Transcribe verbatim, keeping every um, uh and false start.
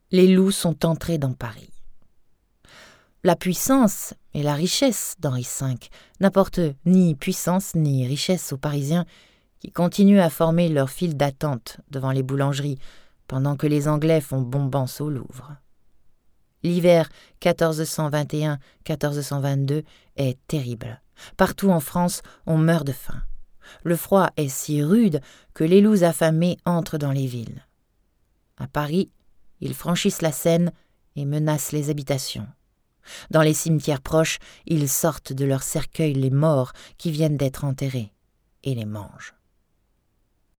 les loups sont entrés dans Paris. La puissance et la richesse d'Henri cinq n'apportent ni puissance ni richesse aux Parisiens qui continuent à former leur file d'attente devant les boulangeries pendant que les Anglais font bombance au Louvre. L'hiver quatorze cent vingt et un quatorze cent vingt-deux est terrible. Partout en France, on meurt de faim. Le froid est si rude que les loups affamés entrent dans les villes. À Paris, ils franchissent la Seine et menacent les habitations. Dans les cimetières proches, ils sortent de leurs cercueils les morts qui viennent d'être enterrés et les mangent.